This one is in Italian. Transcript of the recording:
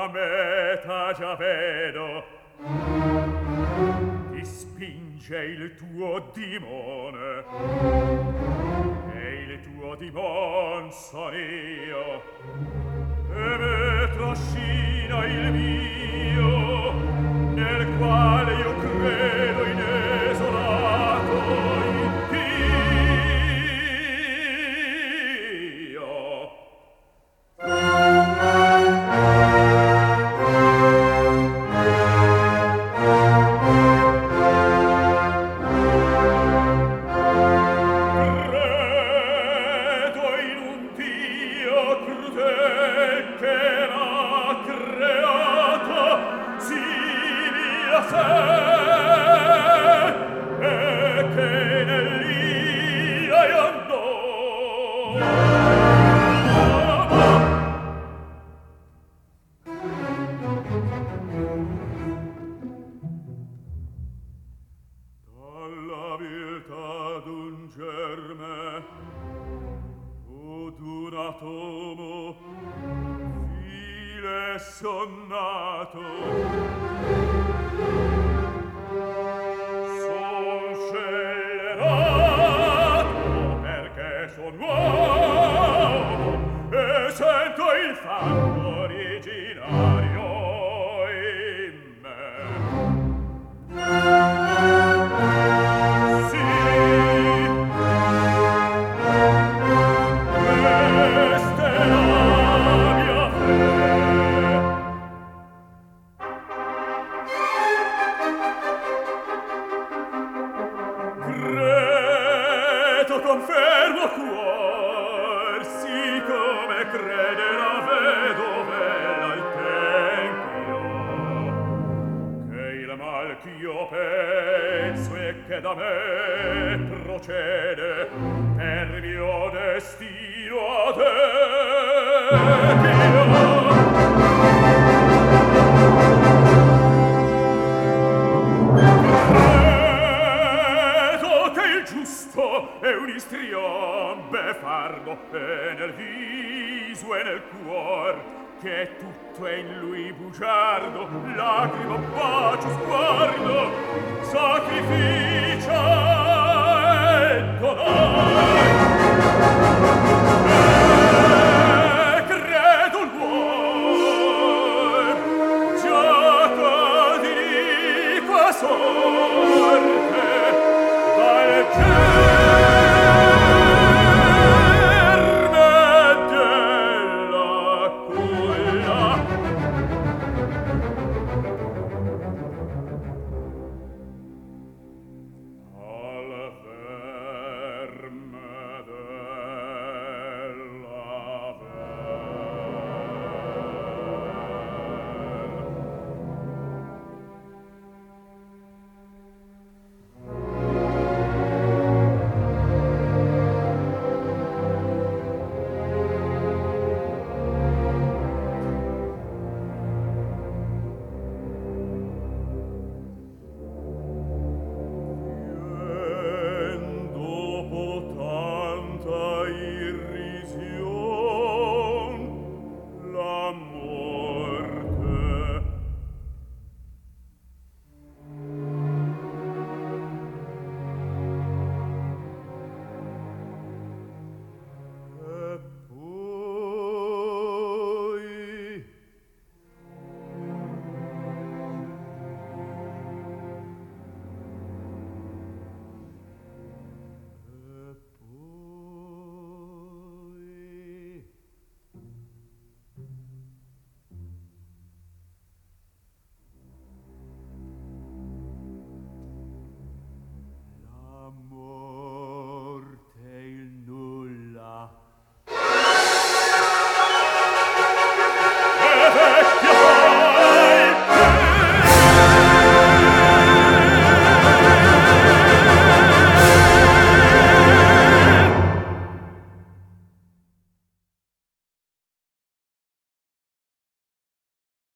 meta già vedo, ti spinge il tuo dimone, e il tuo dimon son io, e me trascina il mio, nel quale io credo inesolato in Dio. Credo in un Dio crudel che m'ha creato simile a sé, e che nell'ia io andò. Dalla viltà d'un germe o d'un atomo vile sonnato, son scellerato perché son uomo e sento il fango originario in me. Sì, questa è la mia fe. Credo, confermo cuor, sì come crede la vedovella al tempio, che il mal ch'io penso e che da me procede per mio destino adempio. Credo che il giusto è un istrion beffardo e nel viso e nel cuor, che tutto è in lui bugiardo, lacrima, bacio, sguardo, sacrificio e dolore.